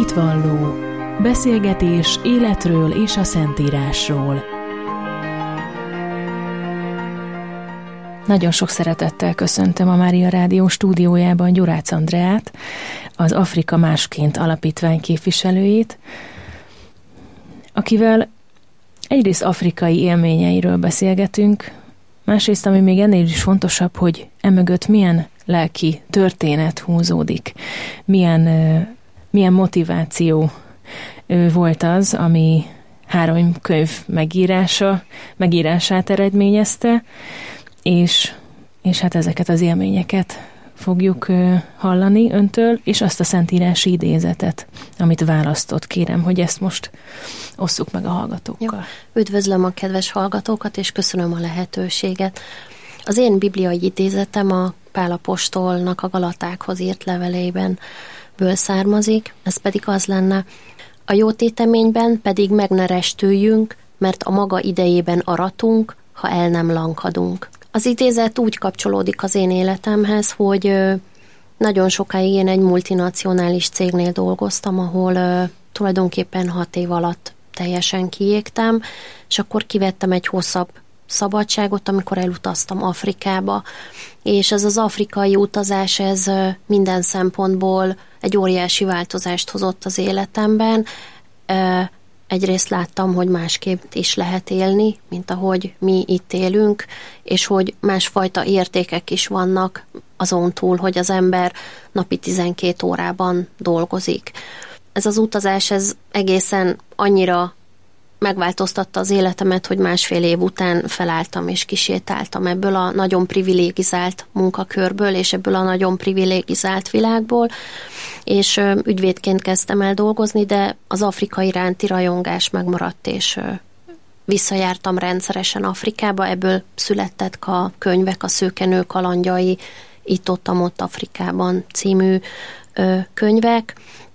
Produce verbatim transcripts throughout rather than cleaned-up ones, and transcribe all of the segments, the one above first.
Hitvalló. Beszélgetés életről és a Szentírásról. Nagyon sok szeretettel köszöntöm a Mária Rádió stúdiójában Gyurácz Andreát, az Afrika Másként Alapítvány képviselőjét, akivel egyrészt afrikai élményeiről beszélgetünk, másrészt, ami még ennél is fontosabb, hogy emögött milyen lelki történet húzódik, milyen, milyen motiváció volt az, ami három könyv megírása, megírását eredményezte, és, és hát ezeket az élményeket fogjuk hallani öntől, és azt a szentírási idézetet, amit választott. Kérem, hogy ezt most osszuk meg a hallgatókkal. Jó. Üdvözlöm a kedves hallgatókat, és köszönöm a lehetőséget. Az én bibliai idézetem a Pál apostolnak a Galatákhoz írt levelében ből származik, ez pedig az lenne: a jó téteményben pedig meg ne restüljünk, mert a maga idejében aratunk, ha el nem lankadunk. Az idézet úgy kapcsolódik az én életemhez, hogy nagyon sokáig én egy multinacionális cégnél dolgoztam, ahol tulajdonképpen hat év alatt teljesen kiégtem, és akkor kivettem egy hosszabb szabadságot, amikor elutaztam Afrikába, és ez az afrikai utazás, ez minden szempontból egy óriási változást hozott az életemben. Egyrészt láttam, hogy másképp is lehet élni, mint ahogy mi itt élünk, és hogy másfajta értékek is vannak azon túl, hogy az ember napi tizenkét órában dolgozik. Ez az utazás, ez egészen annyira megváltoztatta az életemet, hogy másfél év után felálltam és kisétáltam ebből a nagyon privilégizált munkakörből, és ebből a nagyon privilégizált világból, és ügyvédként kezdtem el dolgozni, de az Afrika iránti rajongás megmaradt, és visszajártam rendszeresen Afrikába, ebből születtek a könyvek, a Szőkenő kalandjai, Itt-ott-ott Afrikában című könyvek,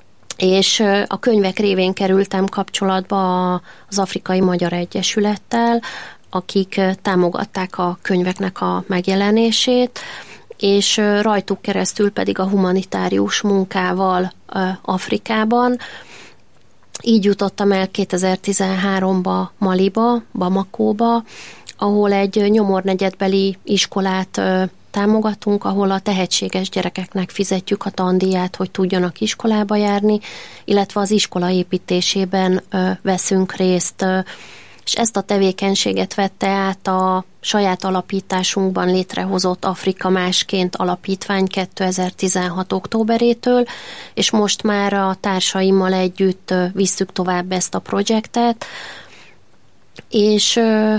és a könyvek révén kerültem kapcsolatba az Afrikai Magyar Egyesülettel, akik támogatták a könyveknek a megjelenését, és rajtuk keresztül pedig a humanitárius munkával Afrikában. Így jutottam el kétezer-tizenháromba Maliba, Bamakóba, ahol egy nyomornegyedbeli iskolát támogatunk, ahol a tehetséges gyerekeknek fizetjük a tandíját, hogy tudjanak iskolába járni, illetve az iskola építésében ö, veszünk részt, ö, és ezt a tevékenységet vette át a saját alapításunkban létrehozott Afrika Másként Alapítvány kétezer-tizenhat októberétől, és most már a társaimmal együtt ö, visszük tovább ezt a projektet, és ö,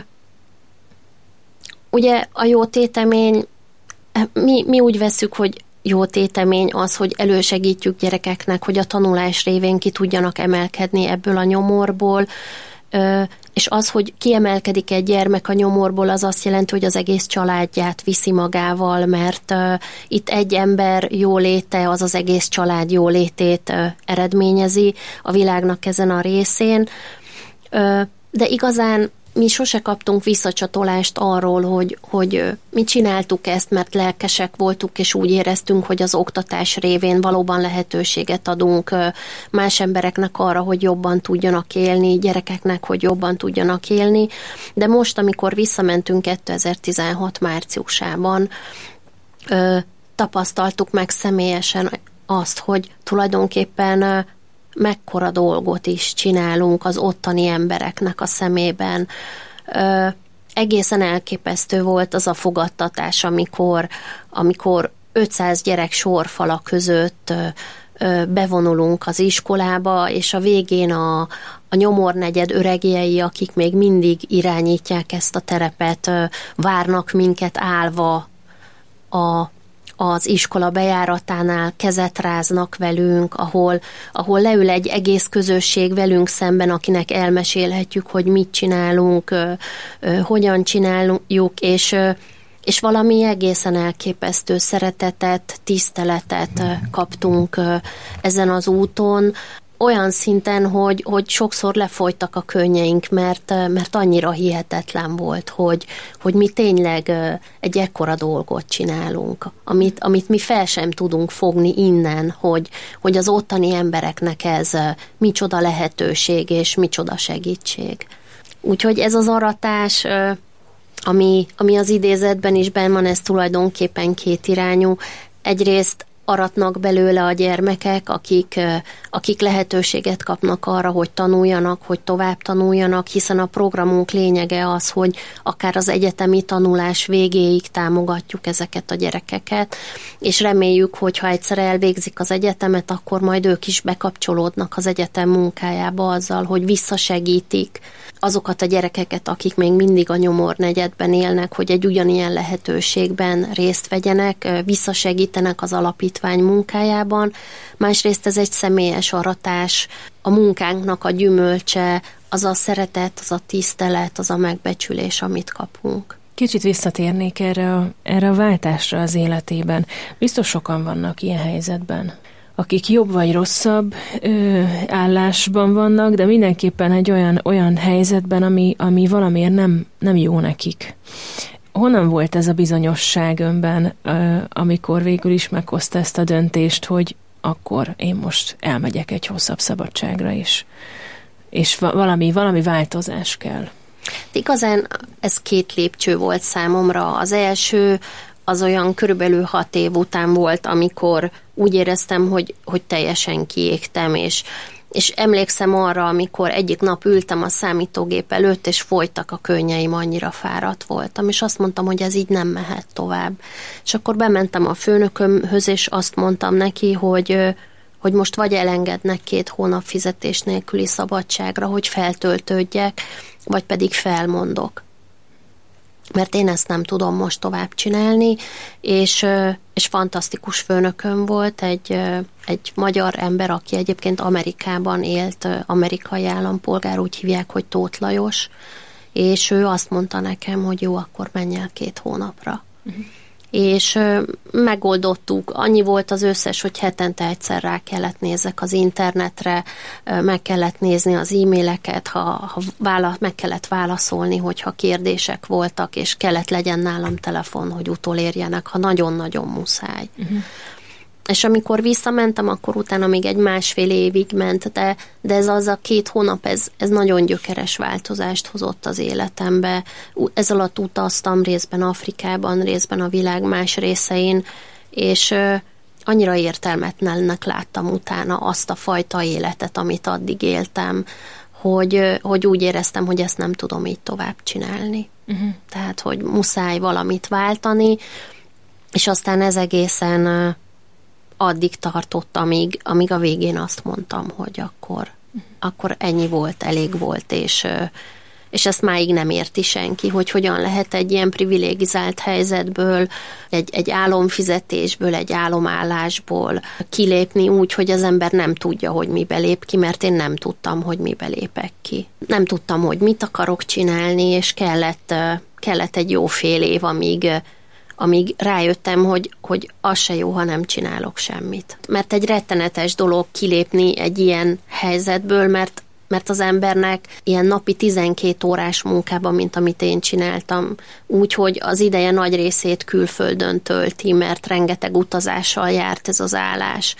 ugye a jó tétemény, Mi, mi úgy vesszük, hogy jó tétemény az, hogy elősegítjük gyerekeknek, hogy a tanulás révén ki tudjanak emelkedni ebből a nyomorból, és az, hogy kiemelkedik egy gyermek a nyomorból, az azt jelenti, hogy az egész családját viszi magával, mert itt egy ember jóléte, az az egész család jólétét eredményezi a világnak ezen a részén, de igazán mi sose kaptunk visszacsatolást arról, hogy, hogy mi csináltuk ezt, mert lelkesek voltunk, és úgy éreztünk, hogy az oktatás révén valóban lehetőséget adunk más embereknek arra, hogy jobban tudjanak élni, gyerekeknek, hogy jobban tudjanak élni. De most, amikor visszamentünk kétezer-tizenhat márciusában, tapasztaltuk meg személyesen azt, hogy tulajdonképpen mekkora dolgot is csinálunk az ottani embereknek a szemében. Ö, egészen elképesztő volt az a fogadtatás, amikor, amikor ötszáz gyerek sorfala között ö, ö, bevonulunk az iskolába, és a végén a, a nyomornegyed öregjei, akik még mindig irányítják ezt a terepet, ö, várnak minket állva a az iskola bejáratánál, kezet ráznak velünk, ahol, ahol leül egy egész közösség velünk szemben, akinek elmesélhetjük, hogy mit csinálunk, hogyan csináljuk, és, és valami egészen elképesztő szeretetet, tiszteletet kaptunk ezen az úton. olyan szinten, hogy, hogy sokszor lefolytak a könnyeink, mert, mert annyira hihetetlen volt, hogy, hogy mi tényleg egy ekkora dolgot csinálunk, amit, amit mi fel sem tudunk fogni innen, hogy, hogy az ottani embereknek ez micsoda lehetőség és micsoda segítség. Úgyhogy ez az aratás, ami, ami az idézetben is benn van, ez tulajdonképpen kétirányú. Egyrészt aratnak belőle a gyermekek, akik, akik lehetőséget kapnak arra, hogy tanuljanak, hogy tovább tanuljanak, hiszen a programunk lényege az, hogy akár az egyetemi tanulás végéig támogatjuk ezeket a gyerekeket, és reméljük, hogy ha egyszer elvégzik az egyetemet, akkor majd ők is bekapcsolódnak az egyetem munkájába azzal, hogy visszasegítik azokat a gyerekeket, akik még mindig a nyomornegyedben élnek, hogy egy ugyanilyen lehetőségben részt vegyenek, visszasegítenek az alapítvány munkájában. Másrészt ez egy személyes aratás, a munkánknak a gyümölcse, az a szeretet, az a tisztelet, az a megbecsülés, amit kapunk. Kicsit visszatérnék erre a, erre a váltásra az életében. Biztos sokan vannak ilyen helyzetben, akik jobb vagy rosszabb ö, állásban vannak, de mindenképpen egy olyan, olyan helyzetben, ami, ami valamiért nem, nem jó nekik. Honnan volt ez a bizonyosság önben, ö, amikor végül is meghozta ezt a döntést, hogy akkor én most elmegyek egy hosszabb szabadságra is, és valami, valami változás kell? Igazán ez két lépcső volt számomra. Az első az olyan körülbelül hat év után volt, amikor úgy éreztem, hogy, hogy teljesen kiégtem, és, és emlékszem arra, amikor egyik nap ültem a számítógép előtt, és folytak a könnyeim, annyira fáradt voltam, és azt mondtam, hogy ez így nem mehet tovább. És akkor bementem a főnökömhöz, és azt mondtam neki, hogy, hogy most vagy elengednek két hónap fizetés nélküli szabadságra, hogy feltöltődjek, vagy pedig felmondok. Mert én ezt nem tudom most tovább csinálni, és, és fantasztikus főnököm volt, egy, egy magyar ember, aki egyébként Amerikában élt, amerikai állampolgár, úgy hívják, hogy Tóth Lajos, és ő azt mondta nekem, hogy jó, akkor menj el két hónapra. Uh-huh. És megoldottuk, annyi volt az összes, hogy hetente egyszer rá kellett nézzek az internetre, meg kellett nézni az e-maileket, ha, ha vála, meg kellett válaszolni, hogyha kérdések voltak, és kellett legyen nálam telefon, hogy utolérjenek, ha nagyon-nagyon muszáj. Uh-huh. És amikor visszamentem, akkor utána még egy másfél évig ment, de, de ez az a két hónap, ez, ez nagyon gyökeres változást hozott az életembe. Ez alatt utaztam részben Afrikában, részben a világ más részein, és uh, annyira értelmetlennek láttam utána azt a fajta életet, amit addig éltem, hogy, uh, hogy úgy éreztem, hogy ezt nem tudom így tovább csinálni. Uh-huh. Tehát, hogy muszáj valamit váltani, és aztán ez egészen... Uh, addig tartott, amíg, amíg a végén azt mondtam, hogy akkor, akkor ennyi volt, elég volt, és, és ezt máig nem érti senki, hogy hogyan lehet egy ilyen privilégizált helyzetből, egy, egy álomfizetésből, egy álomállásból kilépni úgy, hogy az ember nem tudja, hogy mibe lép ki, mert én nem tudtam, hogy mibe lépek ki. Nem tudtam, hogy mit akarok csinálni, és kellett, kellett egy jó fél év, amíg amíg rájöttem, hogy, hogy az se jó, ha nem csinálok semmit. Mert egy rettenetes dolog kilépni egy ilyen helyzetből, mert, mert az embernek ilyen napi tizenkét órás munkában, mint amit én csináltam, úgyhogy az ideje nagy részét külföldön tölti, mert rengeteg utazással járt ez az állás.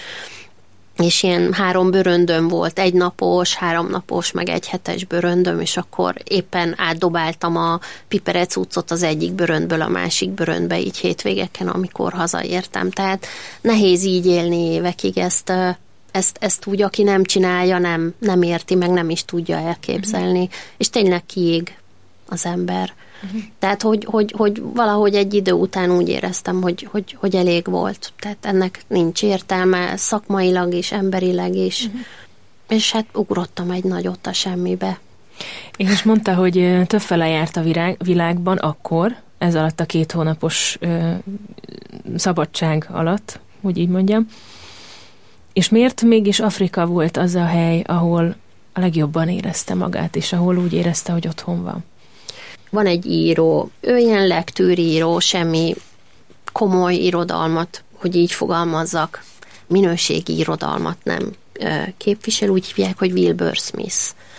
És ilyen három bőröndöm volt, egy napos, három napos, meg egy hetes bőröndöm, és akkor éppen átdobáltam a piperecuccot az egyik bőröndből a másik bőröndbe, így hétvégeken, amikor hazaértem. Tehát nehéz így élni évekig, ezt, ezt, ezt úgy, aki nem csinálja, nem, nem érti, meg nem is tudja elképzelni, uh-huh. és tényleg kiég az ember. Uh-huh. Tehát, hogy, hogy, hogy valahogy egy idő után úgy éreztem, hogy, hogy, hogy elég volt. Tehát ennek nincs értelme szakmailag is, emberileg is. Uh-huh. És hát ugrottam egy nagyot a semmibe. És mondta, hogy többfele járt a virág, világban akkor, ez alatt a két hónapos ö, szabadság alatt, hogy így mondjam. És miért mégis Afrika volt az a hely, ahol a legjobban érezte magát, és ahol úgy érezte, hogy otthon van? Van egy író, ő ilyen lektűríró, semmi komoly irodalmat, hogy így fogalmazzak, minőségi irodalmat nem képvisel, úgy hívják, hogy Wilbur Smith.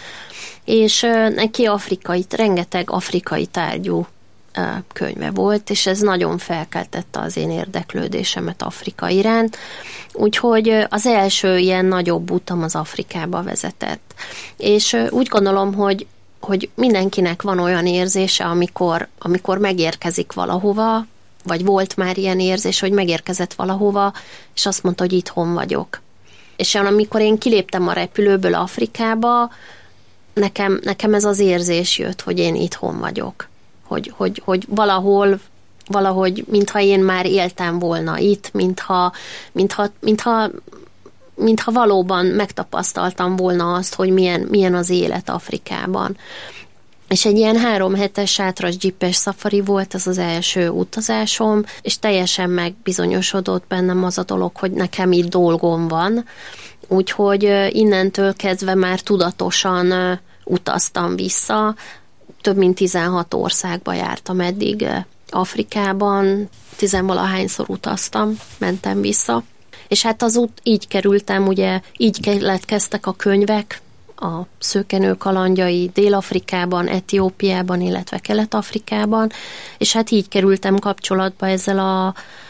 És neki afrikai, rengeteg afrikai tárgyú könyve volt, és ez nagyon felkeltette az én érdeklődésemet Afrika iránt. Úgyhogy az első ilyen nagyobb utam az Afrikába vezetett. És úgy gondolom, hogy, hogy mindenkinek van olyan érzése, amikor, amikor megérkezik valahova, vagy volt már ilyen érzés, hogy megérkezett valahova, és azt mondta, hogy itthon vagyok. És amikor én kiléptem a repülőből Afrikába, nekem, nekem ez az érzés jött, hogy én itthon vagyok. Hogy, hogy, hogy valahol, valahogy, mintha én már éltem volna itt, mintha, mintha, mintha, mintha valóban megtapasztaltam volna azt, hogy milyen, milyen az élet Afrikában. És egy ilyen három hetes sátras dzsipes szafari volt ez az első utazásom, és teljesen megbizonyosodott bennem az a dolog, hogy nekem itt dolgom van. Úgyhogy innentől kezdve már tudatosan utaztam vissza, több mint tizenhat országba jártam eddig Afrikában, tizenvalahányszor utaztam, mentem vissza. És hát az út így kerültem, ugye így keletkeztek a könyvek, a Szőkenő kalandjai Dél-Afrikában, Etiópiában, illetve Kelet-Afrikában, és hát így kerültem kapcsolatba ezzel a,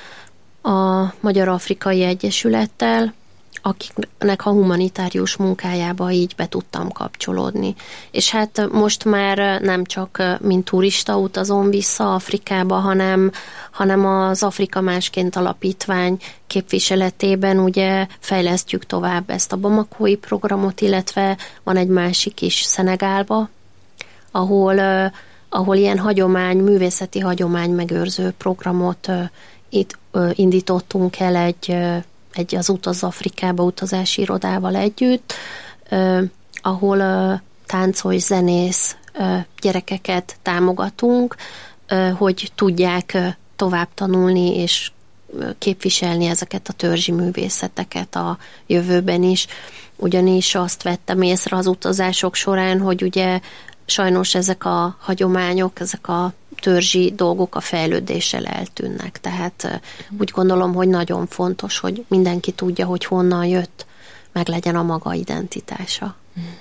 a Magyar-Afrikai Egyesülettel, akiknek a humanitárius munkájába így be tudtam kapcsolódni. És hát most már nem csak mint turista utazom vissza Afrikába, hanem, hanem az Afrika Másként Alapítvány képviseletében ugye fejlesztjük tovább ezt a Bamakói programot, illetve van egy másik is Szenegálba, ahol, ahol ilyen hagyomány, művészeti hagyomány megőrző programot itt indítottunk el egy egy az Utaz Afrikába utazási irodával együtt, eh, ahol eh, táncolj, zenész eh, gyerekeket támogatunk, eh, hogy tudják eh, tovább tanulni és eh, képviselni ezeket a törzsi művészeteket a jövőben is. Ugyanis azt vettem észre az utazások során, hogy ugye sajnos ezek a hagyományok, ezek a törzsi dolgok a fejlődéssel eltűnnek. Tehát úgy gondolom, hogy nagyon fontos, hogy mindenki tudja, hogy honnan jött, meg legyen a maga identitása.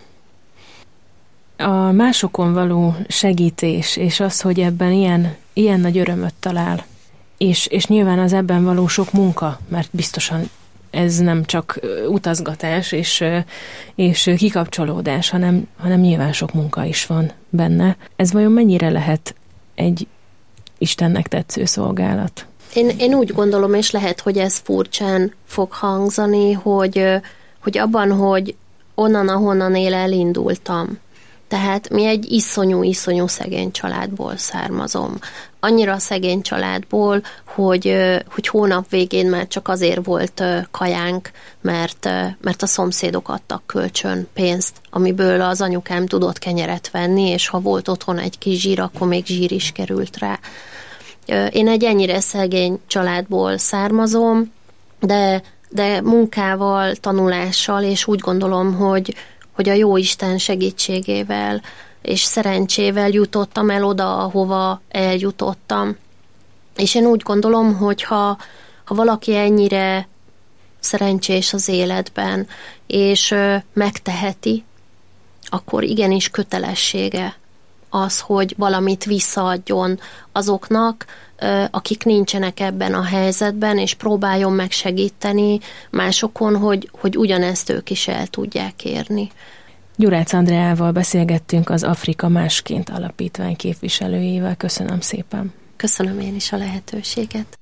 A másokon való segítés, és az, hogy ebben ilyen, ilyen nagy örömöt talál, és, és nyilván az ebben való sok munka, mert biztosan ez nem csak utazgatás és, és kikapcsolódás, hanem, hanem nyilván sok munka is van benne. Ez vajon mennyire lehet egy Istennek tetsző szolgálat? Én, én úgy gondolom, és lehet, hogy ez furcsán fog hangzani, hogy, hogy abban, hogy onnan, ahonnan én elindultam. Tehát mi egy iszonyú-iszonyú szegény családból származom. Annyira szegény családból, hogy, hogy hónap végén már csak azért volt kajánk, mert, mert a szomszédok adtak kölcsön pénzt, amiből az anyukám tudott kenyeret venni, és ha volt otthon egy kis zsír, akkor még zsír is került rá. Én egy ennyire szegény családból származom, de, de munkával, tanulással, és úgy gondolom, hogy hogy a Jóisten segítségével és szerencsével jutottam el oda, ahova eljutottam. És én úgy gondolom, hogy ha, ha valaki ennyire szerencsés az életben, és ö, megteheti, akkor igenis kötelessége az, hogy valamit visszaadjon azoknak, ö, akik nincsenek ebben a helyzetben, és próbáljon megsegíteni másokon, hogy, hogy ugyanezt ők is el tudják érni. Gyurácz Andreával beszélgettünk, az Afrika Másként Alapítvány képviselőjével. Köszönöm szépen. Köszönöm én is a lehetőséget.